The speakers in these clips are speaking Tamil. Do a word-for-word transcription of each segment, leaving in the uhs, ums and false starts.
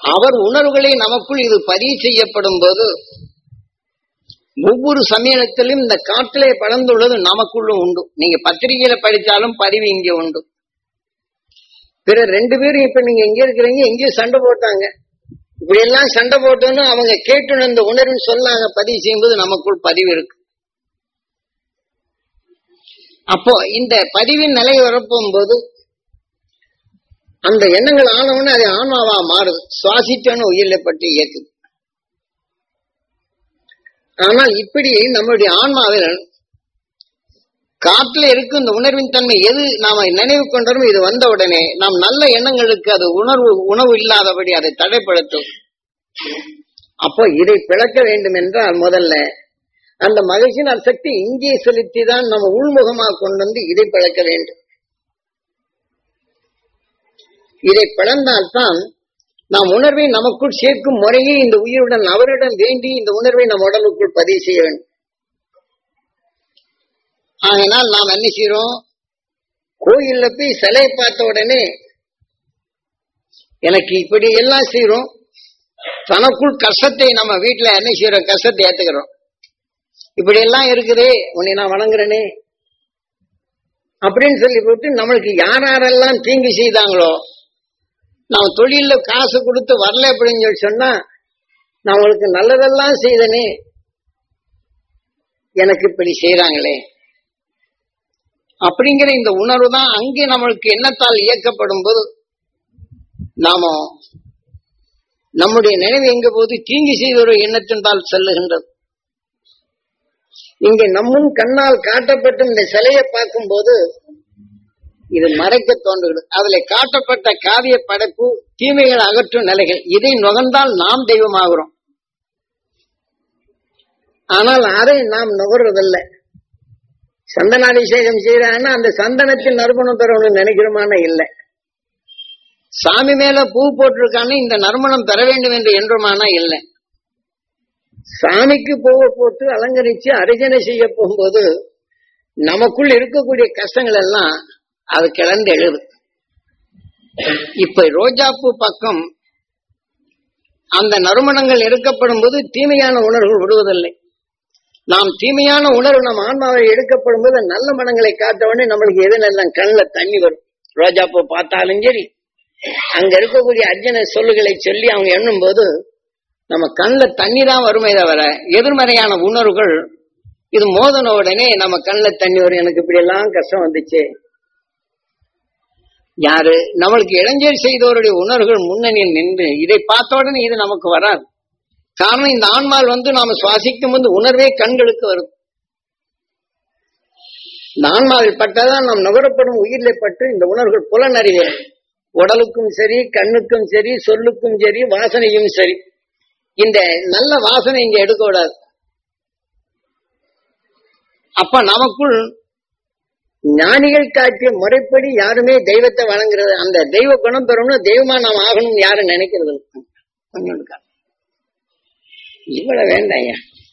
அவர் உணர்வுகளை நமக்குள் இது பதிவு செய்யப்படும் போது ஒவ்வொரு சமயத்திலும் இந்த காற்றிலே படர்ந்துள்ளது நமக்குள்ளும் உண்டு. நீங்க பத்திரிகையில படித்தாலும் பதிவு இங்கே உண்டு. பிற ரெண்டு பேரும் இப்ப நீங்க எங்க இருக்கிறீங்க, எங்கேயும் சண்டை போட்டாங்க, இப்படி எல்லாம் சண்டை போட்டோன்னு அவங்க கேட்டு அந்த உணர்வு சொல்லாங்க, பதிவு செய்யும்போது நமக்குள் பதிவு இருக்கு. அப்போ இந்த பதிவின் நிலை வரப்போம் போது அந்த எண்ணங்கள் ஆனவன்னு அது ஆன்மாவா மாறுது. சுவாசித்தோன்னு உயிரை பற்றி இயக்குது. ஆனால் இப்படி நம்முடைய ஆன்மாவில் காற்றுல இருக்கும் இந்த உணர்வின் தன்மை எது நாம நினைவு கொண்டோம், இது வந்த உடனே நாம் நல்ல எண்ணங்களுக்கு அது உணர்வு உணவு இல்லாதபடி அதை தடைப்படுத்தும். அப்போ இதை பிளக்க வேண்டும் என்றால் முதல்ல அந்த மகிழ்ச்சியின் சக்தி இங்கே செலுத்தி தான் நம்ம உள்முகமாக கொண்டு வந்து இதை பிளக்க வேண்டும். இதை பிளந்தால்தான் நாம் உணர்வை நமக்குள் சேர்க்கும் முறையே இந்த உயிருடன் அவரிடம் வேண்டி இந்த உணர்வை நம் உடலுக்குள் பதிவு செய்ய வேண்டும். ஆகையினால் நாம் என்ன செய்யறோம், கோயில்ல போய் சிலையை பார்த்த உடனே எனக்கு இப்படி எல்லாம் செய்யறோம், தனக்குள் கஷ்டத்தை நம்ம வீட்டுல என்ன செய்யறோம், கஷ்டத்தை ஏத்துக்கிறோம். இப்படி எல்லாம் இருக்குதே, உன்னை நான் வணங்குறேனே அப்படின்னு சொல்லி போட்டு நம்மளுக்கு யார் யாரெல்லாம் தீங்கு செய்தாங்களோ, நான் தொழில காசு கொடுத்து வரல அப்படின்னு சொல்லி சொன்னா, நான் உங்களுக்கு நல்லதெல்லாம் செய்தனே, எனக்கு இப்படி செய்யறாங்களே அப்படிங்கிற இந்த உணர்வு தான் அங்கே நம்மளுக்கு எண்ணத்தால் இயக்கப்படும் போது நாம நம்முடைய நினைவு எங்க போது தீங்கு செய்த ஒரு எண்ணத்தின்பால் செல்லுகின்றது. இங்க நம்மும் கண்ணால் காட்டப்பட்ட இந்த சிலையை பார்க்கும் போது இது மறைக்க தோன்றுகிறது. அதுல காட்டப்பட்ட காவிய படைப்பு தீமைகள் அகற்றும் நிலைகள், இதை நுகர்ந்தால் நாம் தெய்வமாகிறோம். ஆனால் அதை நாம் நுகர்றதில்லை. சந்தனாபிஷேகம் செய்யறாங்கன்னா அந்த சந்தனத்தில் நறுமணம் பெறணும்னு நினைக்கிறோமான இல்லை. சாமி மேல பூ போட்டிருக்கான்னு இந்த நறுமணம் பெற வேண்டும் என்று என்றுமானா இல்லை. சாமிக்கு பூவை போட்டு அலங்கரிச்சு அர்ச்சனை செய்ய போகும்போது நமக்குள் இருக்கக்கூடிய கஷ்டங்கள் எல்லாம் அது கிளந்து எழுது. இப்ப ரோஜாப்பூ பக்கம் அந்த நறுமணங்கள் எடுக்கப்படும் போது தீமையான உணர்வுகள் விடுவதில்லை. நாம் தீமையான உணர்வு நம் ஆன்மாவை எடுக்கப்படும் போது நல்ல மனங்களை காட்டவுடனே நம்மளுக்கு எது நல்ல கண்ணில் தண்ணி வரும். ரோஜாப்பூ பார்த்தாலும் சரி, அங்க இருக்கக்கூடிய அர்ச்சனை சொல்லுகளை சொல்லி அவங்க எண்ணும் போது நம்ம கண்ணில் தண்ணி தான் வருமே தவிர எதிர்மறையான உணர்வுகள் இது மோதன உடனே நம்ம கண்ணில் தண்ணி வரும். எனக்கு இப்படி எல்லாம் கஷ்டம் வந்துச்சு. யாரு நம்மளுக்கு இளைஞர் செய்தவருடைய உணர்வுகள் முன்னணியில் நின்று இதை பார்த்த உடனே இது நமக்கு வராது. காரணம், இந்த ஆன்மால் வந்து நாம சுவாசிக்கும் போது உணர்வே கண்களுக்கு வரும். இந்த ஆன்மாவில் பட்டதான் நாம் நுகரப்படும் உயிரிலே பட்டு இந்த உணர்வுகள் புலனறிவே உடலுக்கும் சரி, கண்ணுக்கும் சரி, சொல்லுக்கும் சரி, வாசனையும் சரி, இந்த நல்ல வாசனை இங்க எடுக்க விடாது. அப்ப நமக்குள் ஞானிகள் காட்டிய முறைப்படி யாருமே தெய்வத்தை வணங்குறது, அந்த தெய்வ குணம் பெறணும், தெய்வமா நாம் ஆகணும் யாரும் நினைக்கிறது கொஞ்சம் இவ்வளவு வேண்டாம்.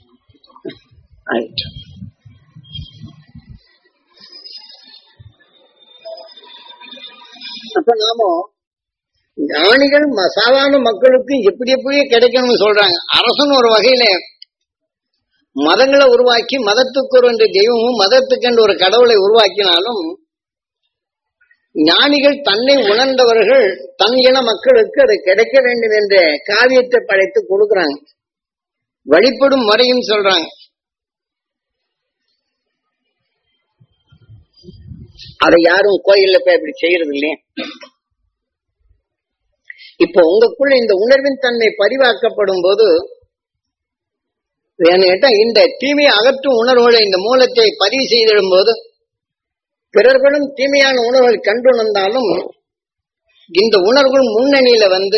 அப்ப நாம ஞானிகள் சாதாரண மக்களுக்கு எப்படி எப்படியே கிடைக்கணும்னு சொல்றாங்க. அரசன் ஒரு வகையில மதங்களை உருவாக்கி மதத்துக்கு ஒரு தெய்வமும் மதத்துக்கு என்று ஒரு கடவுளை உருவாக்கினாலும் ஞானிகள் தன்னை உணர்ந்தவர்கள் தன் இன மக்களுக்கு அது கிடைக்க வேண்டும் என்ற காவியத்தை படைத்து கொடுக்குறாங்க. வழிபடும் முறையும் சொல்றாங்க. அதை யாரும் கோயில்ல போய் அப்படி செய்யறது இல்லையே. இப்போ உங்களுக்குள்ள இந்த உணர்வின் தன்மை பதிவாக்கப்படும் போது கேட்டா இந்த தீமையை அகற்றும் உணர்வுகளை இந்த மூலத்தை பதிவு செய்திடும் போது பிறர்களும் தீமையான உணர்வுகளை கண்டுணர்ந்தாலும் இந்த உணர்வுகள் முன்னணியில வந்து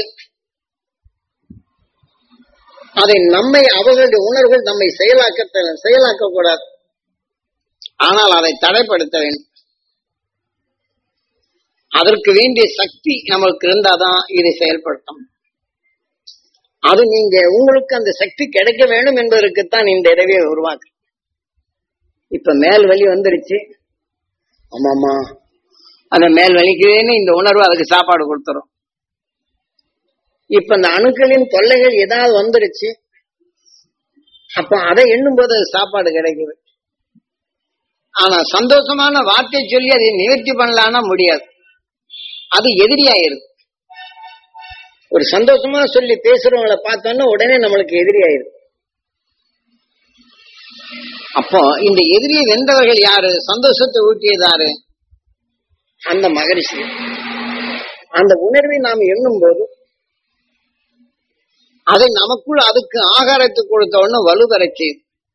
அதை நம்மை அவர்களுடைய உணர்வுகள் நம்மை செயலாக்க செயலாக்க கூடாது. ஆனால் அதை தடைப்படுத்த வேண்டும். அதற்கு வேண்டிய சக்தி நமக்கு இருந்தாதான் இதை செயல்படுத்தும். அது நீங்க உங்களுக்கு அந்த சக்தி கிடைக்க வேண்டும் என்பதற்குத்தான் இந்த இடவே உருவாக்கு. இப்ப மேல் வலி வந்துருச்சு, ஆமாமா அந்த மேல் வலிக்குதுன்னு இந்த உணர்வு அதுக்கு சாப்பாடு கொடுத்துரும். இப்ப இந்த அணுக்களின் தொல்லைகள் ஏதாவது வந்துருச்சு, அப்ப அதை எண்ணும் போது சாப்பாடு கிடைக்குது. ஆனா சந்தோஷமான வார்த்தை சொல்லி அதை நிவர்த்தி பண்ணலான்னா முடியாது, அது எதிரியாயிருது. ஒரு சந்தோஷமா சொல்லி பேசுறவங்களை பார்த்தோன்னா உடனே நம்மளுக்கு எதிரியாயிருது. அப்போ இந்த எதிரியை வென்றவர்கள் யாரு? சந்தோஷத்தை ஊட்டியதாரு? அந்த மகரிஷி. அந்த உணர்வை நாம் எண்ணும் போது அதை நமக்குள் அதுக்கு ஆகாரத்தை கொடுத்த உடனே வலுவரைச்சு.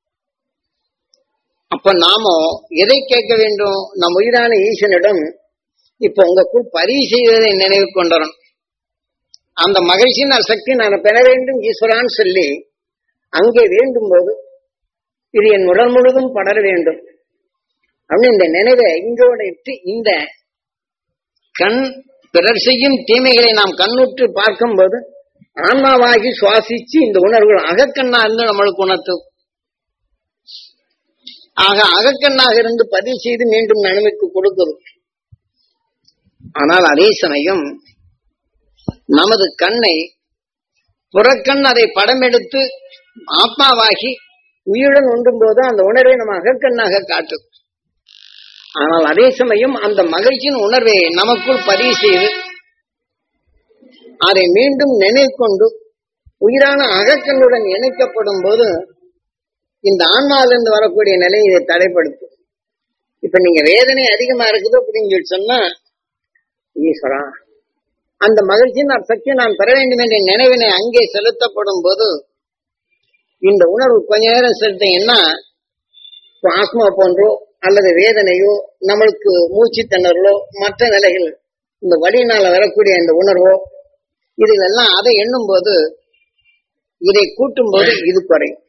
அப்ப நாம எதை கேட்க வேண்டும்? நம் உயிரான ஈசனிடம் இப்ப உங்களுக்குள் பதிவு செய்வதை நினைவு கொண்டறோம். அந்த மகிழ்ச்சியின் சக்தி நான் பெற வேண்டும் ஈஸ்வரான்னு சொல்லி அங்கே வேண்டும் போது இது என் உடல் முழுதும் படர வேண்டும் அப்படின்னு இந்த நினைவை இங்கோட இட்டு இந்த கண் பிறர் செய்யும் தீமைகளை நாம் கண்ணுற்று பார்க்கும் போது ஆன்மாவாகி சுவாசிச்சு இந்த உணர்வுகள் அகக்கண்ணா இருந்து நம்மளுக்கு உணர்த்தும். ஆக அகக்கண்ணாக இருந்து பதிவு செய்து மீண்டும் நன்மைக்கு கொடுக்குது. ஆனால் அதே சமயம் நமது கண்ணை புறக்கண் அதை படம் எடுத்து ஆத்மாவாகி உயிருடன் ஒன்றும் போது அந்த உணர்வை நம்ம அகக்கண்ணாக காட்டும். ஆனால் அதே சமயம் அந்த மகிழ்ச்சியின் உணர்வை நமக்குள் பதிவு செய்து அதை மீண்டும் நினைவு கொண்டு உயிரான அகக்கண்ணுடன் இணைக்கப்படும் போது இந்த ஆன்மாவிலிருந்து வரக்கூடிய நிலை இதை தடைப்படுத்தும். இப்ப நீங்க வேதனை அதிகமா இருக்குது அப்படின்னு சொல்லி சொன்னா ஈஸ்வரா அந்த மகிழ்ச்சியின் சக்தியை நான் பெற வேண்டும் என்ற நினைவினை அங்கே செலுத்தப்படும் போது இந்த உணர்வு கொஞ்ச நேரம் செலுத்தீங்கன்னா ஆஸ்மா போன்றோ அல்லது வேதனையோ நம்மளுக்கு மூச்சு திணறலோ மற்ற நிலைகள் இந்த வலியினால வரக்கூடிய இந்த உணர்வோ இதுலெல்லாம் அதை எண்ணும் போது இதை கூட்டும் போது இது குறையும்.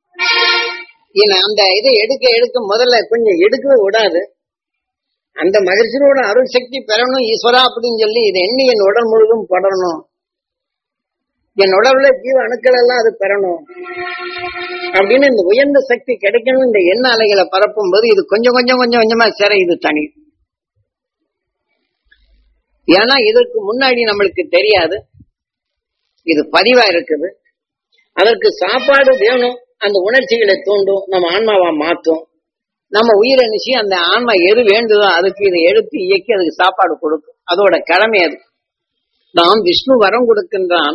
அந்த இதை எடுக்க எடுக்க முதல்ல கொஞ்சம் எடுக்கவே விடாது. அந்த மகிழ்ச்சியோட அருள் சக்தி பெறணும் ஈஸ்வரா அப்படின்னு சொல்லி இதை எண்ணி என் உடல் முழுதும் படரணும், என் உடவுல ஜீவ அணுக்கள் எல்லாம் அது பெறணும் அப்படின்னு இந்த உயர்ந்த சக்தி கிடைக்கணும். இந்த எண்ண அலைகளை பரப்பும் போது இது கொஞ்சம் கொஞ்சம் கொஞ்சம் கொஞ்சமா சேர இது தனி. ஏன்னா இதற்கு முன்னாடி நம்மளுக்கு தெரியாது, இது பதிவா இருக்குது. அதற்கு சாப்பாடு வேணும், அந்த உணர்ச்சிகளை தூண்டும், நம்ம ஆன்மாவா மாற்றும், நம்ம உயிரை நிச்சு அந்த ஆன்மா எது வேண்டுதோ அதுக்கு இதை எடுத்து இயக்கி அதுக்கு சாப்பாடு கொடுக்கும். அதோட கடமை அது. நாம் விஷ்ணு வரம் கொடுக்கின்றான்,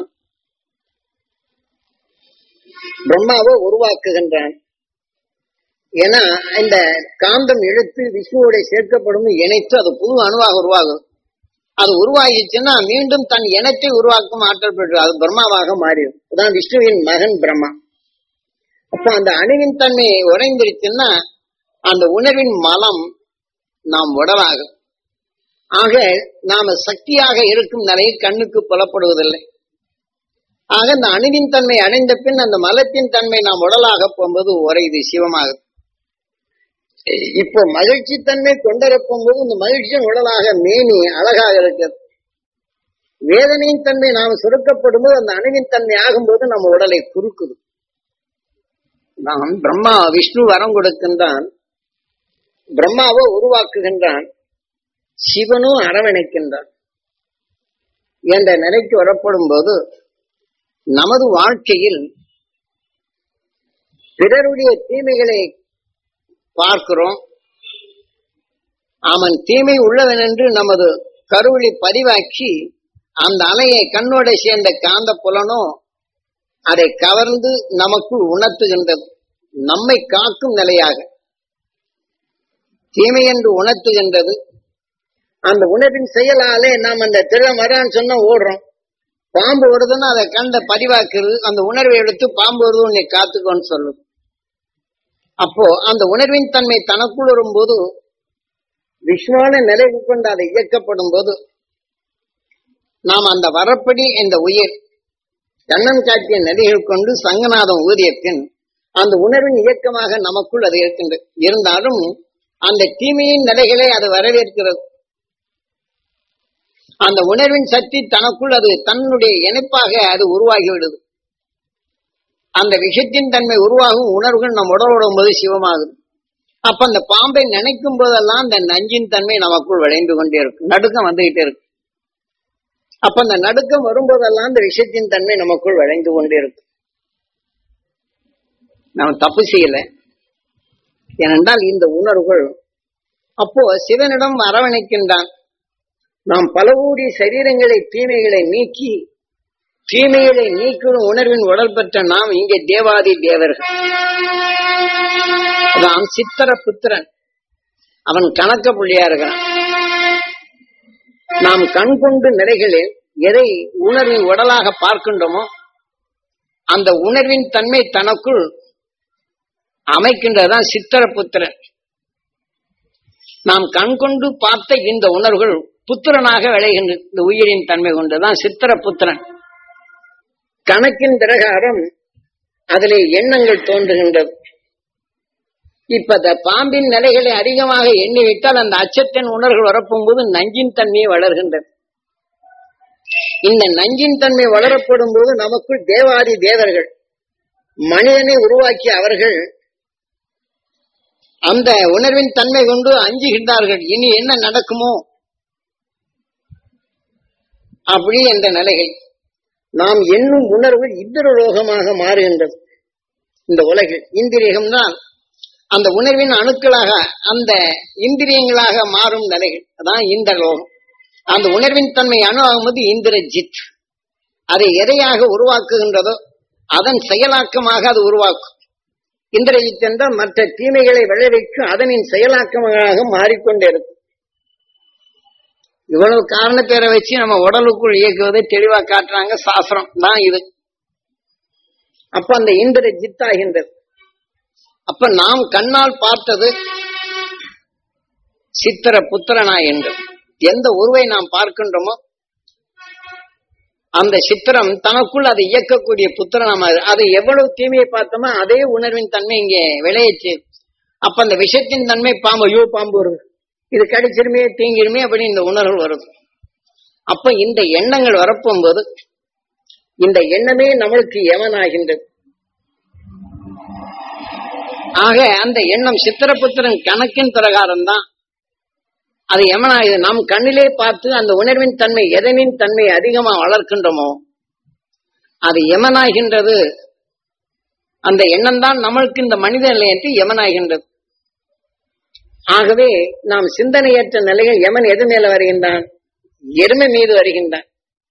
பிரம்மாவை உருவாக்குகின்றான். ஏன்னா இந்த காந்தம் இழுத்து விஷ்ணுவோட சேர்க்கப்படும் இணைத்து அது புது அணுவாக உருவாகும். அது உருவாகிச்சுன்னா மீண்டும் தன் இனத்தை உருவாக்கும் ஆற்றல் பெற்று அது பிரம்மாவாக மாறிடும். அதான் விஷ்ணுவின் மகன் பிரம்மா. அப்ப அந்த அணுவின் தன்மை உறைந்துருச்சுன்னா அந்த உணர்வின் மலம் நாம் உடலாகும். ஆக நாம சக்தியாக இருக்கும் நிலையில் கண்ணுக்கு புலப்படுவதில்லை. ஆக இந்த அணுவின் தன்மை அடைந்த பின் அந்த மலத்தின் தன்மை நாம் உடலாக போகும்போது உரையுது சிவமாகுது. இப்போ மகிழ்ச்சி தன்மை கொண்டிருக்கும் போது இந்த மகிழ்ச்சியின் உடலாக மேனி அழகாக இருக்கிறது. வேதனையின் தன்மை நாம் சுருக்கப்படும் போது அந்த அணுவின் தன்மை ஆகும்போது நம்ம உடலை குறுக்குது. நாம் பிரம்மா விஷ்ணு வரம் கொடுக்கின்றான், பிரம்மாவை உருவாக்குகின்றான், சிவனும் அரவணைக்கின்றான் என்ற நிலைக்கு வரப்படும் போது நமது வாழ்க்கையில் பிறருடைய தீமைகளை பார்க்கிறோம். அவன் தீமை உள்ளவன் என்று நமது கருவிழி பதிவாக்கி அந்த அலையை கண்ணோட சேர்ந்த காந்த புலனோ அதை கவர்ந்து நமக்குள் உணர்த்துகின்றது. நம்மை காக்கும் நிலையாக தீமை என்று உணர்த்துகின்றது. அந்த உணர்வின் செயலாலே நாம் அந்த திருடம் வரான்னு சொன்னா ஓடுறோம், பாம்பு வருதுன்னா அதை கண்ட பதிவாக்குறது, அந்த உணர்வை எடுத்து பாம்பு வருது உன்னை காத்துக்கோன்னு சொல்லுது. அப்போ அந்த உணர்வின் தன்மை தனக்குள் வரும்போது விஷ்ணுவான நிலைவு கொண்டு அதை இயக்கப்படும் போது நாம் அந்த வரப்படி இந்த உயிர் கண்ணன் காட்டிய நிலைகள் கொண்டு சங்கநாதம் ஊதிய பின் அந்த உணர்வின் இயக்கமாக நமக்குள் அது இருக்கின்றது. இருந்தாலும் அந்த தீமையின் நிலைகளை அது வரவேற்கிறது. அந்த உணர்வின் சக்தி தனக்குள் அது தன்னுடைய இணைப்பாக அது உருவாகிவிடுது. அந்த விஷயத்தின் தன்மை உருவாகும் உணர்வுகள் நம் உடலோடும் போது சிவமாகுது. அப்ப அந்த பாம்பை நினைக்கும் போதெல்லாம் அந்த நஞ்சின் தன்மை நமக்குள் விளைந்து கொண்டே இருக்கு, நடுக்கம் வந்துகிட்டே இருக்கு. அப்ப அந்த நடுக்கம் வரும்போதெல்லாம் அந்த விஷயத்தின் தன்மை நமக்குள் விளைந்து கொண்டே இருக்கும். நாம் தப்பு செய்யல. ஏனென்றால் இந்த உணர்வுகள் அப்போ சிவனிடம் அரவணைக்கின்றான். நாம் பல கோடி சரீரங்களை தீமைகளை நீக்கி தீமைகளை நீக்கும் உணர்வின் உடல் பெற்ற நாம் இங்கே தேவாதி தேவர்கள். நாம் சித்திர புத்திரன், அவன் கணக்க புள்ளியா இருக்கிறான். நாம் கண் கொண்டு நிலைகளில் எதை உணர்வின் உடலாக பார்க்கின்றோமோ அந்த உணர்வின் தன்மை தனக்குள் அமைக்கின்றதுதான் சித்திர புத்திரன். நாம் கண் கொண்டு பார்த்த இந்த உணர்வுகள் புத்திரனாக விளைகின்ற இந்த உயிரின் தன்மை கொண்டுதான் சித்திர புத்திரன். கணக்கின் பிரகாரம் அதிலே எண்ணங்கள் தோன்றுகின்றது. இப்ப அந்த பாம்பின் நிலைகளை அதிகமாக எண்ணிவிட்டால் அந்த அச்சத்தின் உணர்வுகள் வரப்போகும்போது நஞ்சின் தன்மையை வளர்கின்றது. இந்த நஞ்சின் தன்மை வளரப்படும் போது நமக்குள் தேவாதி தேவர்கள் மனிதனை உருவாக்கிய அவர்கள் அந்த உணர்வின் தன்மை கொண்டு அஞ்சுகின்றார்கள். இனி என்ன நடக்குமோ அப்படி என்ற நிலைகள் நாம் எண்ணும் உணர்வு இந்திரலோகமாக மாறுகின்றது. இந்த உலகில் இந்திரியம்தான் அந்த உணர்வின் அணுக்களாக அந்த இந்திரியங்களாக மாறும் நிலைகள் அதான் இந்திரலோகம். அந்த உணர்வின் தன்மை அணு ஆகும்போது இந்திரஜித். அதை எதையாக உருவாக்குகின்றதோ அதன் செயலாக்கமாக அது உருவாக்கும். இந்திரஜித் என்றால் மற்ற தீமைகளை விளைவிக்கும் அதனின் செயலாக்கமாக மாறிக்கொண்டே இருக்கும். இவ்வளவு காரண பேரை வச்சு நம்ம உடலுக்குள் இயக்குவதை தெளிவா காட்டுறாங்க சாஸ்திரம் தான் இது. அப்ப அந்த இந்திரஜித் ஆகின்றது. அப்ப நாம் கண்ணால் பார்த்தது சித்திர புத்திரனா என்று எந்த உருவை நாம் பார்க்கின்றோமோ அந்த சித்திரம் தனக்குள் அதை இயக்கக்கூடிய புத்திரனாம அது எவ்வளவு தீமையை பார்த்தோமோ அதே உணர்வின் தன்மை இங்கே விளையச்சு. அப்ப அந்த விஷத்தின் தன்மை பாம்பு, ஐயோ பாம்பு வருது, இது கடிச்சிருமே தீங்கிருமே அப்படின்னு இந்த உணர்வு வருது. அப்ப இந்த எண்ணங்கள் வரப்போகும்போது இந்த எண்ணமே நம்மளுக்கு எவனாகின்றது. ஆக அந்த எண்ணம் சித்திரபுத்திரன் கணக்கின் பிரகாரம் தான் அது எமனாயுது. நாம் கண்ணிலே பார்த்து அந்த உணர்வின் தன்மை எதனின் தன்மை அதிகமா வளர்க்கின்றோமோ அது எமனாகின்றது. அந்த எண்ணம் தான் நம்மளுக்கு இந்த மனித நிலையத்தை எமனாகின்றது. ஆகவே நாம் சிந்தனையற்ற நிலையில் யமன் எது மேல வருகின்றான்? எருமை மீது வருகின்றான்.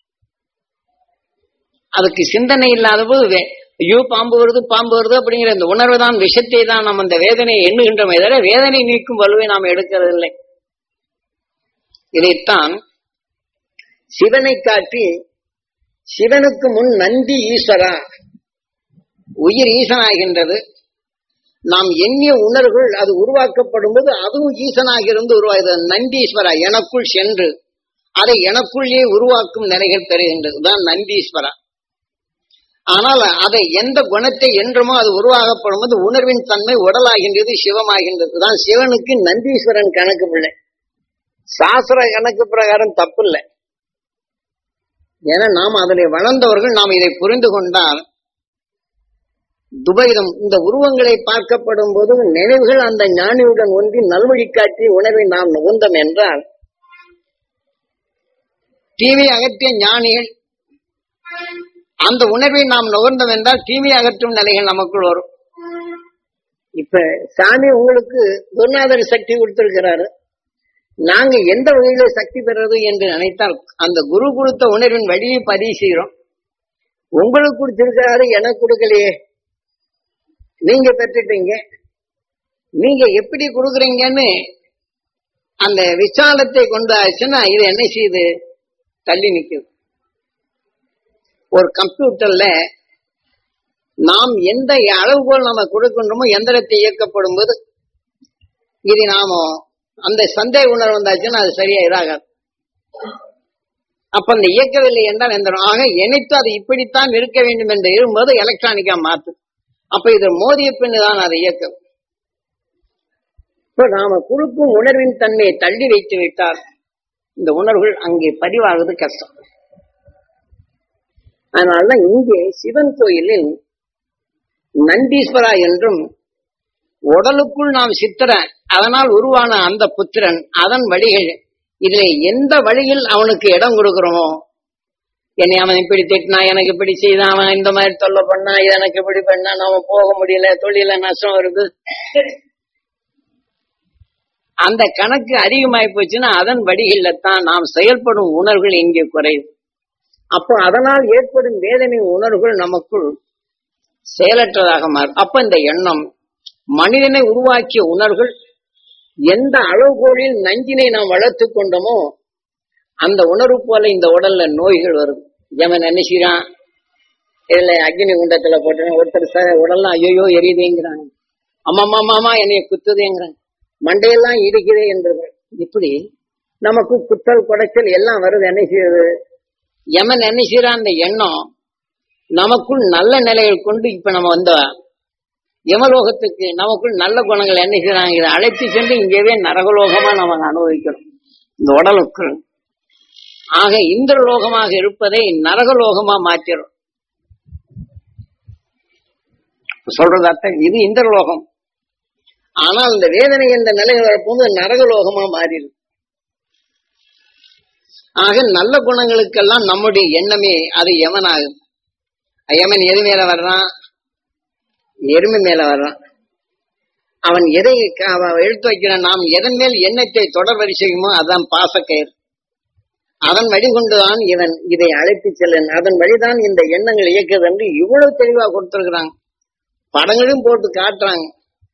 அதுக்கு சிந்தனை இல்லாத போது ஐயோ பாம்பு வருது பாம்பு வருது அப்படிங்கிற இந்த உணர்வு தான் விஷத்தை தான் நாம் அந்த வேதனையை எண்ணுகின்றோமே தவிர வேதனை நீக்கும் வலுவை நாம் எடுக்கிறதில்லை. இதைத்தான் சிவனை காட்டி சிவனுக்கு முன் நந்தி ஈஸ்வரா, உயிர் ஈசனாகின்றது. நாம் எண்ணிய உணர்வுகள் அது உருவாக்கப்படும் போது அதுவும் ஈசனாக இருந்து உருவாகிறது. நந்தீஸ்வரா எனக்குள் சென்று அதை எனக்குள்ளே உருவாக்கும் நிலைகள் பெறுகின்றது தான் நந்தீஸ்வரா. ஆனால் அதை எந்த குணத்தை என்றுமோ அது உருவாகப்படும் போது உணர்வின் தன்மை உடலாகின்றது, சிவமாகின்றது தான் சிவனுக்கு நந்தீஸ்வரன் கணக்கு பிள்ளை. சாஸ்திர கணக்கு பிரகாரம் தப்பு இல்லை. ஏன்னா நாம் அதில் வளர்ந்தவர்கள் நாம் இதை புரிந்து கொண்டால் துபைதம் இந்த உருவங்களை பார்க்கப்படும் போது நினைவுகள் அந்த ஞானியுடன் ஒன்றி நல்வழி காட்டி உணர்வை நாம் நுகர்ந்தோம் என்றால் தீமை அகற்றிய ஞானிகள் அந்த உணர்வை நாம் நுகர்ந்தோம் என்றால் தீமை அகற்றும் நிலைகள் நமக்குள் வரும். இப்ப சாமி உங்களுக்கு குருநாதர் சக்தி கொடுத்திருக்கிறாரு. நாங்க எந்த வகையில சக்தி பெறது என்று நினைத்தால் அந்த குரு கொடுத்த உணர்வின் வழியை பதிவு செய்கிறோம். உங்களுக்கு கொடுத்திருக்கிறாரு, எனக்கு கொடுக்கலையே, நீங்க பெற்றுட்டீங்க, நீங்க எப்படி கொடுக்குறீங்கன்னு அந்த விசாலத்தை கொண்டு ஆச்சுன்னா இது என்ன செய்யுது? தள்ளி நிற்குது. ஒரு கம்ப்யூட்டர்ல நாம் எந்த அளவுகோல் நம்ம கொடுக்கின்றோமோ எந்திரத்தை இயக்கப்படும் போது இது நாம அந்த சந்தேக உணர்வு வந்தாச்சுன்னா அது சரியா இதாகாது. அப்ப அந்த இயக்கவில்லை என்றால் எந்திரம் ஆக இணைத்து அது இப்படித்தான் இருக்க வேண்டும் என்று இருக்கும்போது எலக்ட்ரானிக்கா மாத்து. அப்ப இது மோதிய பின்னுதான் அது இயக்கம். இப்ப நாம கொடுக்கும் உணர்வின் தன்மையை தள்ளி வைத்து விட்டால் இந்த உணர்வுகள் அங்கே பதிவாகுது கஷ்டம். அதனால்தான் இங்கே சிவன் கோயிலில் நந்தீஸ்வரா என்றும் உடலுக்குள் நாம் சித்திர அதனால் உருவான அந்த புத்திரன் அதன் வழிகள் இதில் எந்த வழியில் அவனுக்கு இடம் கொடுக்கிறோமோ என்னை அவன் இப்படி திட்டினா, எனக்கு இப்படி செய்தான், அவன் இந்த மாதிரி தொல்லை பண்ணா, எனக்கு இப்படி பண்ணா, நாம போக முடியல, தொழில நஷ்டம் வருது. அந்த கணக்கு அதிகமாயி போச்சுன்னா அதன் வழியில்தான் நாம் செயல்படும் உணர்வுகள் இங்கே குறையும். அப்போ அதனால் ஏற்படும் வேதனை உணர்வுகள் நமக்குள் செயலற்றதாக மாறும். அப்ப இந்த எண்ணம் மனிதனை உருவாக்கிய உணர்வுகள் எந்த அளவுகோலில் நஞ்சினை நாம் வளர்த்து கொண்டோமோ அந்த உணர்வு போல இந்த உடல்ல நோய்கள் வரும். எவன் என்ன செய்யறான், இதுல அக்னி குண்டத்துல போட்டு ஒருத்தர் சார் உடல்லாம் ஐயோ எரியுதுங்கிறாங்க, அம்மா மாமா என்னைய குத்துதேங்கிறாங்க, மண்டையெல்லாம் இடிக்குதே என்றது. இப்படி நமக்கு குத்தல் குடைச்சல் எல்லாம் வருது. என்ன செய்யுது, எமன் என்ன செய்யறான், அந்த எண்ணம் நமக்குள் நல்ல நிலைகள் கொண்டு இப்ப நம்ம வந்த யமலோகத்துக்கு நமக்குள் நல்ல குணங்கள் என்ன செய்யறாங்க, இதை அழைத்து சென்று இங்கேயே நரகலோகமா நம்ம அனுபவிக்கிறோம் இந்த உடலுக்கு. ஆக இந்திரலோகமாக இருப்பதை நரகலோகமா மாற்றிடும். சொல்றது அர்த்தம், இது இந்திரலோகம். ஆனால் இந்த வேதனை என்ற நிலையில் வரப்போது நரகலோகமா மாறிடும். ஆக நல்ல குணங்களுக்கெல்லாம் நம்முடைய எண்ணமே அது யமனாகும். யமன் எது மேல வர்றான், எருமை மேல வர்றான். அவன் எதை எடுத்து வைக்கிறான், நாம் எதன் மேல் எண்ணத்தை தொடர் வரிசையுமோ அதான் பாசக்கயிறு. அதன் வழி கொண்டுதான் இவன் இதை அழைத்து செல்ல, அதன் வழிதான் இந்த எண்ணங்கள் இயக்குது என்று இவ்வளவு தெளிவா கொடுத்திருக்கிறாங்க. படங்களும் போட்டு காட்டுறாங்க.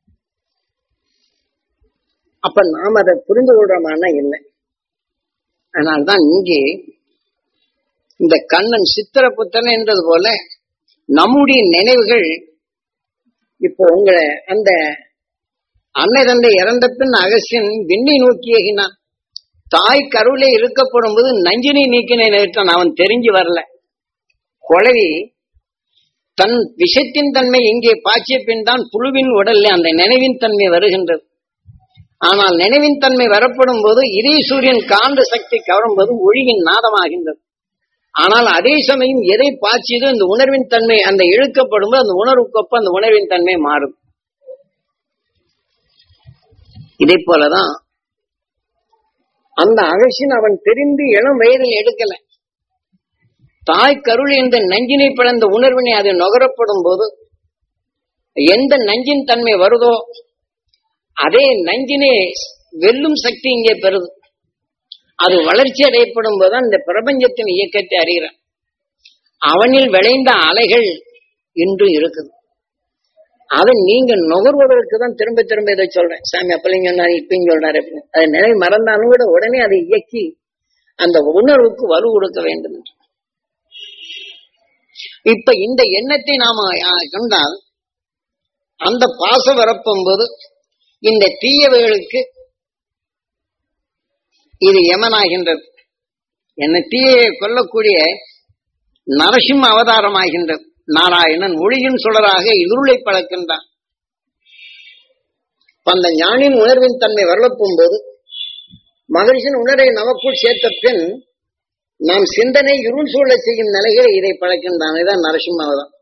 அப்ப நாம் அதை புரிந்து கொள்றோமானா இல்லை. அதனால்தான் இங்கே இந்த கண்ணன் சித்திர புத்தன் என்றது போல நம்முடைய நினைவுகள் இப்போ உங்களை அந்த அன்னை தந்தை இறந்த பின் அகசியன் விண்ணை நோக்கி ஏகினான். தாய் கருவிலே இருக்கப்படும் போது நஞ்சினை நீக்கினான். அவன் தெரிஞ்சு வரல. குழவி தன் விஷத்தின் தன்மை இங்கே பாய்ச்சிய பின் தான் புழுவின் உடல்ல அந்த நினைவின் தன்மை வருகின்றது. ஆனால் நினைவின் தன்மை வரப்படும் போது இதே சூரியன் காந்த சக்தி கவரும் போது ஒளியின் நாதமாகின்றது. ஆனால் அதே சமயம் எதை பாய்ச்சியதோ இந்த உணர்வின் தன்மை அந்த இழுக்கப்படும் போது அந்த உணர்வுக்கொப்ப அந்த உணர்வின் தன்மை மாறும். இதே போலதான் அந்த அகசின் அவன் தெரிந்து இளம் வயதில் எடுக்கல. தாய் கருள் என்ற நஞ்சினை பிளந்த உணர்வினை அது நுகரப்படும் போது எந்த நஞ்சின் தன்மை வருதோ அதே நஞ்சினை வெல்லும் சக்தி இங்கே பெறுது. அது வளர்ச்சி அடையப்படும் போதுதான் இந்த பிரபஞ்சத்தின் இயக்கத்தை அறிகிறான். அவனில் விளைந்த அலைகள் இன்று இருக்குது. அதை நீங்க நுகர்வதற்கு தான் திரும்ப திரும்ப இதை சொல்றேன். சாமி அப்பலையும் சொன்னாரு, இப்பயும் சொல்றாரு. அதை நினைவு மறந்தாலும் கூட உடனே அதை இயக்கி அந்த உணர்வுக்கு வலு கொடுக்க வேண்டும் என்று. இப்ப இந்த எண்ணத்தை நாம கண்டால் அந்த பாசம் வரப்பும் போது இந்த தீயவைகளுக்கு இது யமனாகின்றது. என்ன தீயை கொல்லக்கூடிய நரசிம்ம அவதாரம் ஆகின்றது. நாராயணன் ஒளியின் சுடராக இருளை பழக்கின்றான். அந்த ஞானின் உணர்வின் தன்மை வரலப்பும் போது மகிழ்ச்சியின் உணர்வை நமக்குள் சேர்த்த பின் நாம் சிந்தனை இருள் சூழ செய்யும் நிலைகளை இதை பழக்கின்றான். இதான் நரசிம்ம அவதாரம்.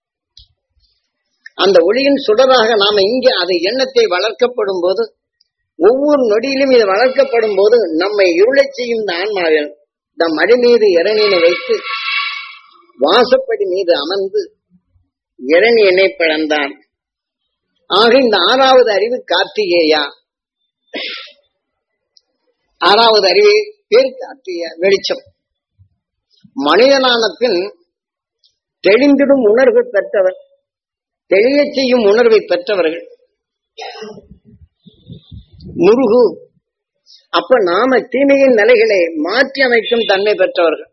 அந்த ஒளியின் சுடராக நாம இங்கே அதை எண்ணத்தை வளர்க்கப்படும் போது ஒவ்வொரு நொடியிலும் இது வளர்க்கப்படும் போது நம்மை இருளை செய்யும் இந்த ஆன்மாவில் நம் மடி மீது இறைநீனை வைத்து வாசப்படி மீது அமர்ந்து இறைநீனை பிளந்தான். ஆக இந்த ஆறாவது அறிவு கார்த்திகேயா. ஆறாவது அறிவு பேர் கார்த்திகேயா, வெளிச்சம். மனிதனான பின் தெளிந்திடும் உணர்வு பெற்றவர், தெளிய செய்யும் உணர்வை பெற்றவர்கள் முருகு. அப்ப நாம தீமையின் நிலைகளை மாற்றி அமைக்கும் தன்மை பெற்றவர்கள்.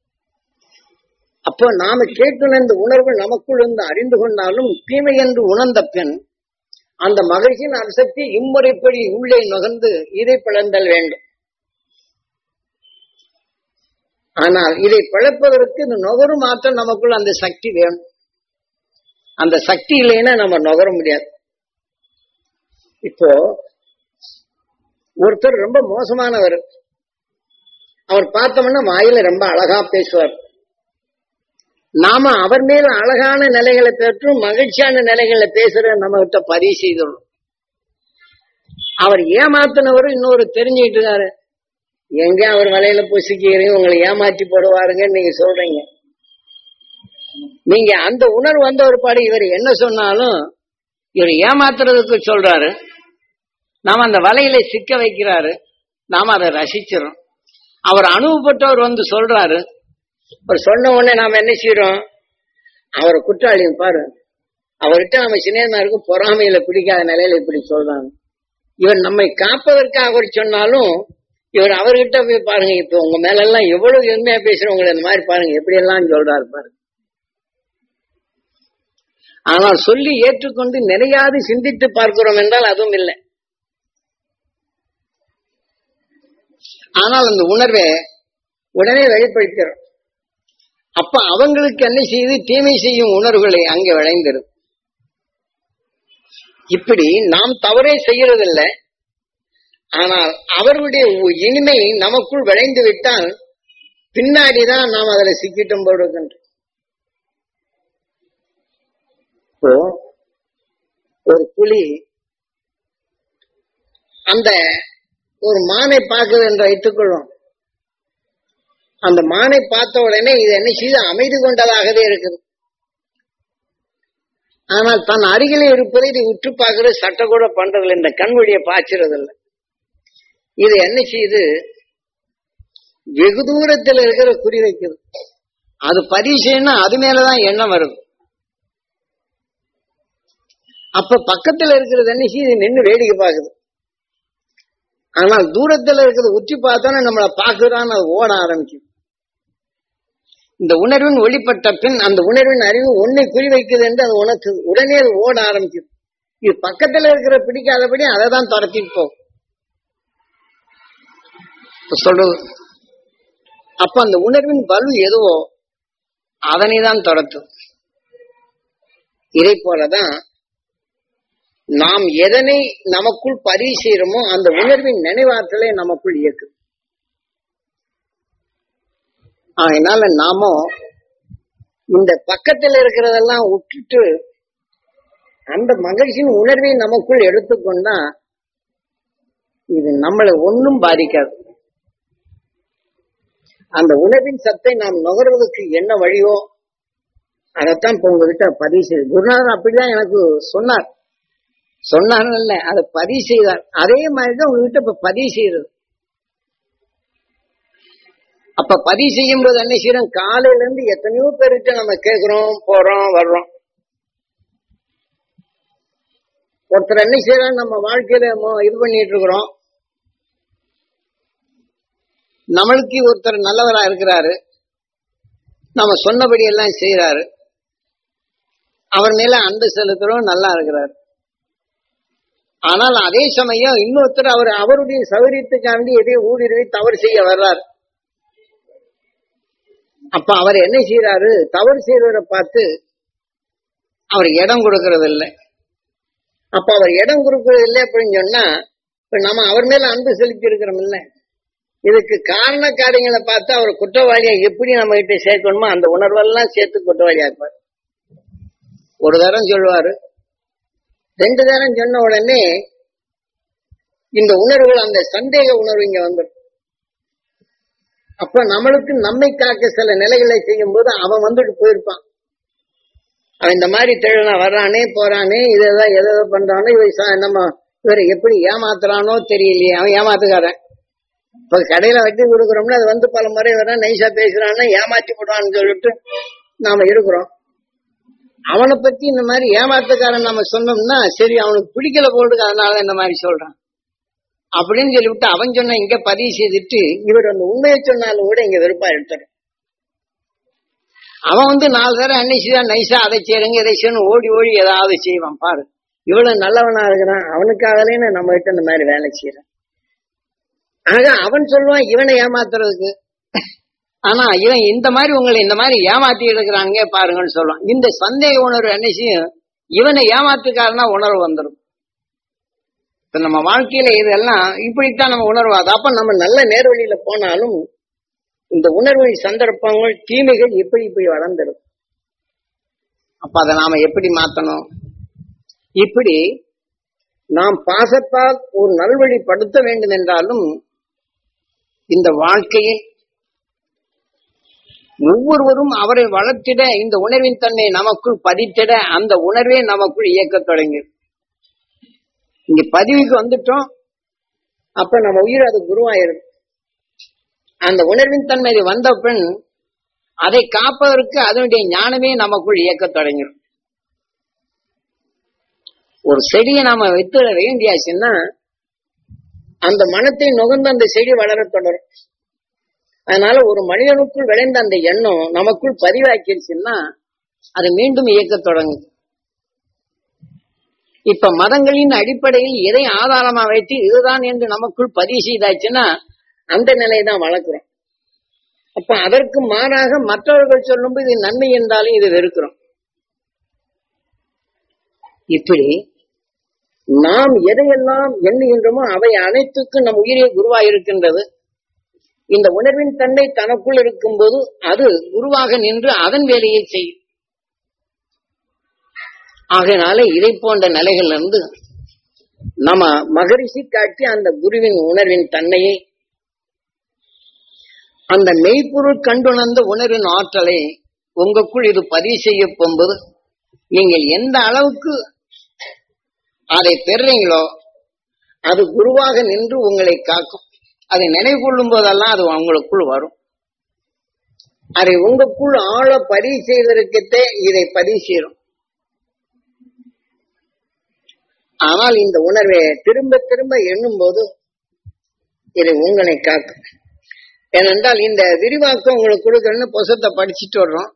அப்போ நாம கேட்டுணர்ந்த உணர்வு நமக்குள் இருந்து அறிந்து கொண்டாலும் தீமை என்று உணர்ந்த பின் அந்த மகிழ்ச்சியின் அசக்தி இம்முறைப்படி உள்ளே நுகர்ந்து இதை பிளந்தல் வேண்டும். ஆனால் இதை பிளப்பதற்கு இந்த நுகரு மாற்றம் நமக்குள் அந்த சக்தி வேணும். அந்த சக்தி இல்லைன்னா நம்ம நுகர முடியாது. இப்போ ஒருத்தர் ரொம்ப மோசமானவர், அவர் பார்த்தோம்னா வாயில ரொம்ப அழகா பேசுவார். நாம அவர் மேல அழகான நிலைகளை பெற்றும் மகிழ்ச்சியான நிலைகளை பேசுற நம்ம கிட்ட பதிவு செய்துள்ளோம். அவர் ஏமாத்தினவரும் இன்னொரு தெரிஞ்சுக்கிட்டு இருக்காரு. எங்க அவர் வலையில புசிக்கிறீங்க, உங்களை ஏமாற்றி போடுவாருங்கன்னு நீங்க சொல்றீங்க. நீங்க அந்த உணர்வு வந்த ஒரு பாடு இவர் என்ன சொன்னாலும் இவர் ஏமாத்துறதுக்கு சொல்றாரு, நாம அந்த வலையில சிக்க வைக்கிறாரு, நாம அதை ரசிச்சிடறோம். அவர் அனுபவப்பட்டவர் வந்து சொல்றாரு, அவர் சொன்ன உடனே நாம என்ன செய்யறோம், அவரை குற்றாளியும் பாரு, அவர்கிட்ட நம்ம சின்னமா இருக்கும், பொறாமையில பிடிக்காத நிலையில இப்படி சொல்றாங்க. இவர் நம்மை காப்பதற்காக அவர் சொன்னாலும் இவர் அவர்கிட்ட போய் பாருங்க, இப்ப உங்க மேல எல்லாம் எவ்வளவு எளிமையா பேசுறவங்களை இந்த மாதிரி பாருங்க எப்படி எல்லாம் சொல்றாரு பாருங்க. ஆனால் சொல்லி ஏற்றுக்கொண்டு நிறையாது சிந்தித்து பார்க்கிறோம் என்றால் அதுவும் இல்லை. ஆனால் அந்த உணர்வை உடனே வெளிப்படுத்துறோம். அப்ப அவங்களுக்கு என்ன செய்து தீமை செய்யும் உணர்வுகளை அங்கே விளைந்திரும். இப்படி நாம் தவறே செய்யறதில்லை, ஆனால் அவர்களுடைய இனிமை நமக்குள் விளைந்து விட்டால் பின்னாடிதான் நாம் அதில் சிக்கிட்டும் போடுகின்றோம். ஒரு புலி அந்த ஒரு மானை பார்க்குது என்று வைத்துக் கொள்வோம். அந்த மானை பார்த்த உடனே இது என்ன செய்து அமைதி கொண்டதாகவே இருக்குது. ஆனால் தன் அருகிலே இருப்பதை இது உற்று பார்க்கிறது, சட்டை கூட பண்றதில்லை, இந்த கண்மொழியை பாய்ச்சறது இல்லை. இது என்ன செய்யுது, வெகு தூரத்தில் இருக்கிற குறி வைக்குது. அது பரிசைன்னா அது மேலதான் எண்ணம் வருது. அப்ப பக்கத்துல இருக்கிறது என்ன செய்யுது, நின்று வேடிக்கை பார்க்குது. ஆனால் தூரத்துல இருக்கிறது உச்சி பார்த்தோன்னா நம்மளை பார்க்குறான்னு அது ஓட ஆரம்பிக்குது. இந்த உணர்வின் ஒளிப்பட்ட பின் அந்த உணர்வின் அறிவு ஒன்னை குறி வைக்குது என்று அது உனக்கு உடனே அது ஓட ஆரம்பிக்குது. இது பக்கத்துல இருக்கிற பிடிக்காதபடி அதை தான் துரத்திட்டு போகும் சொல்றது. அப்ப அந்த உணர்வின் வலு எதுவோ அதனை தான் துரத்தும். இதை போலதான் நாம் எதனை நமக்குள் பதிவு செய்யறோமோ அந்த உணர்வின் நினைவாற்றலை நமக்குள் இயக்குது. அதனால நாம இந்த பக்கத்தில் இருக்கிறதெல்லாம் விட்டுட்டு அந்த மகிழ்ச்சியின் உணர்வை நமக்குள் எடுத்துக்கொண்டா இது நம்மளை ஒன்றும் பாதிக்காது. அந்த உணர்வின் சத்தை நாம் நுகர்வதற்கு என்ன வழியோ அதைத்தான் இப்ப உங்ககிட்ட பதிவு செய்து குருநாதர் அப்படிதான் எனக்கு சொன்னார். சொன்னார் இல்ல, அதை பதிவு செய்தார். அதே மாதிரிதான் உங்ககிட்ட இப்ப பதிவு செய்யறது. அப்ப பதிவு செய்யும் போது என்ன செய்யறோம், காலையில இருந்து எத்தனையோ பேர்கிட்ட நம்ம கேட்கிறோம், போறோம், வர்றோம். ஒருத்தர் என்ன செய்யறோம், நம்ம வாழ்க்கையில இது பண்ணிட்டு இருக்கிறோம். நம்மளுக்கு ஒருத்தர் நல்லவரா இருக்கிறாரு, நம்ம சொன்னபடி எல்லாம் செய்யறாரு, அவர் மேல அன்பு செலுத்துறோம், நல்லா இருக்கிறாரு. ஆனால் அதே சமயம் இன்னொருத்தர் அவர் அவருடைய சௌகரியத்துக்காண்டி எதையும் ஊடுருவி தவறு செய்ய வர்றாரு. அப்ப அவர் என்ன செய்யறாரு, தவறு செய்யறவரை பார்த்து அவர் இடம் கொடுக்கறது இல்லை. அப்ப அவர் இடம் கொடுக்கறது இல்லை அப்படின்னு சொன்னா இப்ப நம்ம அவர் மேல அன்பு செலுத்தி இருக்கிறோம் இல்ல. இதுக்கு காரண காரியங்களை பார்த்து அவர் குற்றவாளியா எப்படி நம்ம கிட்ட சேர்க்கணுமோ அந்த உணர்வெல்லாம் சேர்த்து குற்றவாளியா இருப்பார். ஒரு தரம் சொல்லுவாரு, ரெண்டு தரம் சொன்ன உடனே இந்த உணர்வுகள் அந்த சந்தேக உணர்வு இங்க வந்துடும். அப்ப நம்மளுக்கு நம்மை காக்க சில நிலைகளை செய்யும் போது அவன் வந்துட்டு போயிருப்பான். அவன் இந்த மாதிரி தெளிவா வர்றானே போறானே, இதான் எதை பண்றானோ, இவ நம்ம இவரை எப்படி ஏமாத்துறானோ தெரியலையே, அவன் ஏமாத்துக்காரன். இப்ப கடையில வட்டி கொடுக்குறோம்னா அது வந்து பல முறை வர நைசா பேசுறான்னா ஏமாற்றி போடுவான்னு சொல்லிட்டு நாம இருக்கிறோம். அவனை பத்தி இந்த மாதிரி ஏமாத்துக்காரன் நம்ம சொன்னோம்னா சரி அவனுக்கு பிடிக்கல போடுக்கு, அதனால இந்த மாதிரி சொல்றான் அப்படின்னு சொல்லிவிட்டு அவன் சொன்ன இங்க பதிவு செய்துட்டு இவர் அந்த உண்மையை சொன்னாலும் கூட இங்க வெறுப்பா எடுத்துடும். அவன் வந்து நாலு தரம் அன்னைக்குதான் நைசா அதை செய்யறங்க இதை செய்யணும் ஓடி ஓடி ஏதாவது செய்வான். பாரு இவ்வளவு நல்லவனா இருக்கிறான், அவனுக்காகலே நம்ம கிட்ட இந்த மாதிரி வேலை செய்யறான். ஆக அவன் சொல்லுவான் இவனை ஏமாத்துறதுக்கு, ஆனா இவன் இந்த மாதிரி உங்களை இந்த மாதிரி ஏமாத்தி எடுக்கிறாங்க பாருங்கன்னு சொல்லுவான். இந்த சந்தேக உணர்வு என்ன செய்யும், இவனை ஏமாத்துக்காரனா உணர்வு வந்துடும். இப்ப நம்ம வாழ்க்கையில இதெல்லாம் இப்படித்தான் நம்ம உணர்வாது. அப்ப நம்ம நல்ல நேர்வழியில போனாலும் இந்த உணர்வு சந்தர்ப்பங்கள் தீமைகள் எப்படி இப்படி வளர்ந்துடும். அப்ப அதை நாம எப்படி மாத்தணும், இப்படி நாம் பாசத்தால் ஒரு நல்வழிப்படுத்த வேண்டும் என்றாலும் இந்த வாழ்க்கையில் ஒவ்வொருவரும் அவரை வளர்த்திட, இந்த உணர்வின் தன்மை நமக்குள் பதித்திட, அந்த உணர்வே நமக்குள் இயக்க தொடங்கி இங்க பதிவுக்கு வந்துட்டோம். அப்ப நம்ம உயிர் அது குருவாயிரும். அந்த உணர்வின் தன்மை வந்த பின் அதை காப்பதற்கு அதனுடைய ஞானமே நமக்குள் இயக்க தொடங்கிடும். ஒரு செடியை நாம வைத்துட வேண்டியாச்சுன்னா அந்த மனத்தை நுகர்ந்து அந்த செடி வளர தொடரும். அதனால ஒரு மனிதனுக்குள் விளைந்த அந்த எண்ணம் நமக்குள் பதிவாக்கிடுச்சுன்னா அது மீண்டும் இயக்க தொடங்கும். இப்ப மதங்களின் அடிப்படையில் எதை ஆதாரமா வைத்து இதுதான் என்று நமக்குள் பதிவு செய்தாச்சுன்னா அந்த நிலையை தான் வளர்க்கிறோம். அப்ப அதற்கு மாறாக மற்றவர்கள் சொல்லும்போது இது நன்மை என்றாலும் இது வெறுக்கிறோம். இப்படி நாம் எதையெல்லாம் எண்ணுகின்றோமோ அவை அனைத்துக்கும் நம் உயிரே குருவாயிருக்கின்றது. இந்த உணர்வின் தன்மை தனக்குள் இருக்கும் போது அது குருவாக நின்று அதன் வேலையை செய்யும். ஆகையினால இதை போன்ற நிலைகள் இருந்து நம்ம மகரிஷி காட்டி அந்த குருவின் உணர்வின் தன்மையை, அந்த மெய்ப்பொருள் கண்டுணர்ந்த உணர்வின் ஆற்றலை உங்களுக்குள் இது பதிவு செய்ய போகும்போது நீங்கள் எந்த அளவுக்கு அதை பெறுறீங்களோ அது குருவாக நின்று உங்களை காக்கும். அதை நினைவு கொள்ளும் போதெல்லாம் அது உங்களுக்குள் வரும். அதை உங்களுக்குள் ஆழ பதிவு செய்வதற்கே இதை பதிவு செய்யும். ஆனால் இந்த உணர்வை திரும்ப திரும்ப எண்ணும் போது இது உங்களை காக்கும். ஏனென்றால் இந்த விரிவாக்கம் உங்களுக்கு கொடுக்கணும்னு புசத்தை படிச்சுட்டு வர்றோம்.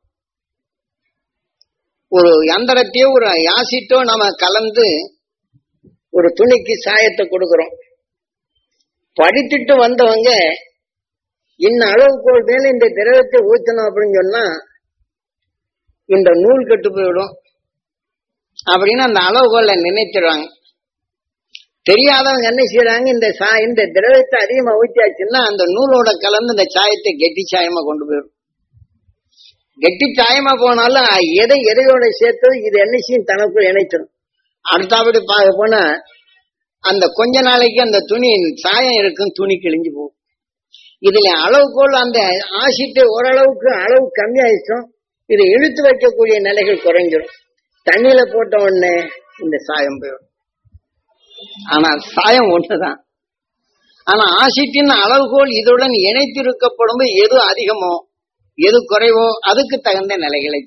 ஒரு யந்திரத்தையோ ஒரு யாசிட்டோ நாம கலந்து ஒரு துணிக்கு சாயத்தை கொடுக்கிறோம். படித்துட்டு வந்தவங்க இன்ன அளவுக்கு மேல இந்த திரவத்தை ஊற்றணும் அப்படின்னு சொன்னா இந்த நூல் கெட்டு போயிடும் அப்படின்னு அந்த அளவுகோல நினைச்சிடுவாங்க. தெரியாதவங்க என்ன செய்யறாங்க, இந்த சா இந்த திரவத்தை அதிகமா ஊற்றியாச்சுன்னா அந்த நூலோட கலந்து இந்த சாயத்தை கெட்டி சாயமா கொண்டு போயிடும். கெட்டி சாயமா போனாலும் எதை எதையோட சேர்த்தது இது என்ன செய்யும் தனக்குள் இணைச்சிடும். அடுத்தபடி பார்க்க போனா அந்த கொஞ்ச நாளைக்கு அந்த துணி சாயம் இருக்கும், துணி கிழிஞ்சு போகும். இதுல அளவுக்கோல் அந்த ஆசிட்டு ஓரளவுக்கு அளவு கம்மியாயிடும். இதை இழுத்து வைக்கக்கூடிய நிலைகள் குறைஞ்சிடும். தண்ணியில போட்ட உடனே இந்த சாயம் போயிடும். ஆனா சாயம் ஒண்ணுதான். ஆனா ஆசிட்டின் அளவுகோல் இதுடன் இணைத்திருக்கப்படும் எது அதிகமோ எது குறைவோ அதுக்கு தகுந்த நிலைகளை.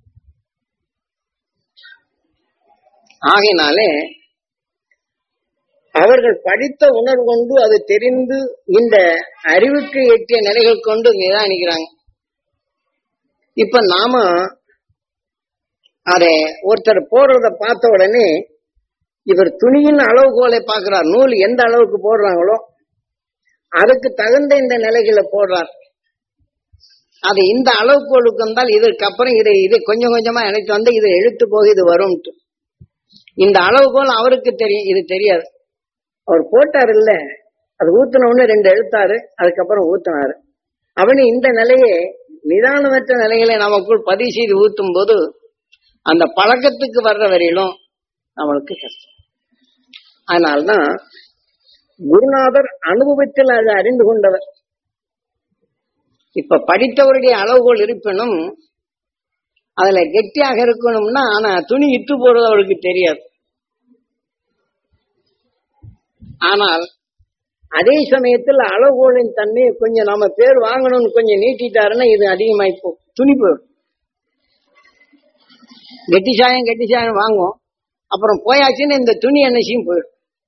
ஆகையினாலே அவர்கள் படித்த உணர்வு கொண்டு அது தெரிந்து இந்த அறிவுக்கு எட்டிய நிலைகள் கொண்டு நிதானிக்கிறாங்க. இப்ப நாம அதை ஒருத்தர் போடுறத பார்த்த உடனே இவர் துணியின் அளவுகோலை பார்க்கிறார். நூல் எந்த அளவுக்கு போடுறாங்களோ அதுக்கு தகுந்த இந்த நிலைகளை போடுறார். அது இந்த அளவுகோலுக்கு வந்தால் இதற்கு அப்புறம் இதை இதை கொஞ்சம் கொஞ்சமா இணைத்து வந்து இதை இழுத்து போக இது வரும். இந்த அளவுகோல் அவருக்கு தெரியும், இது தெரியாது. அவர் போட்டார் இல்ல, அது ஊத்தின உடனே ரெண்டு எழுத்தாரு, அதுக்கப்புறம் ஊத்தினாரு. அவனு இந்த நிலையை நிதானமற்ற நிலைகளை நமக்குள் பதிவு செய்து ஊத்தும் போது அந்த பழக்கத்துக்கு வர்ற வரையிலும் நம்மளுக்கு கஷ்டம். அதனால்தான் குருநாதர் அனுபவத்தில் அதை அறிந்து கொண்டவர். இப்ப படித்தவருடைய அளவுகோல் இருப்பினும் அதுல கெட்டியாக இருக்கணும்னா, ஆனா துணி இட்டு போறது அவருக்கு தெரியாது. ஆனால் அதே சமயத்தில் அளவுகோலின் தன்மையை கொஞ்சம் நாம பேர் வாங்கணும்னு கொஞ்சம் நீட்டிட்டாருன்னா இது அதிகமாயி போ துணி போயிடும். கெட்டி சாயம் கெட்டி சாயம் வாங்குவோம், அப்புறம் போயாச்சுன்னு இந்த துணி என்னையும் போயிடும்.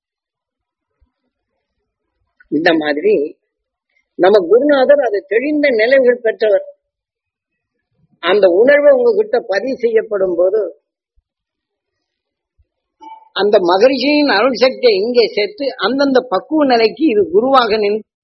இந்த மாதிரி நம்ம குருநாதர் அது தெளிந்த நிலைகள் பெற்றவர். அந்த உணர்வு உங்ககிட்ட பதிவு செய்யப்படும் போது அந்த மகரிஷியின் அருள் சக்தியை இங்கே சேர்த்து அந்தந்த பக்குவ நிலைக்கு இது குருவாக நின்று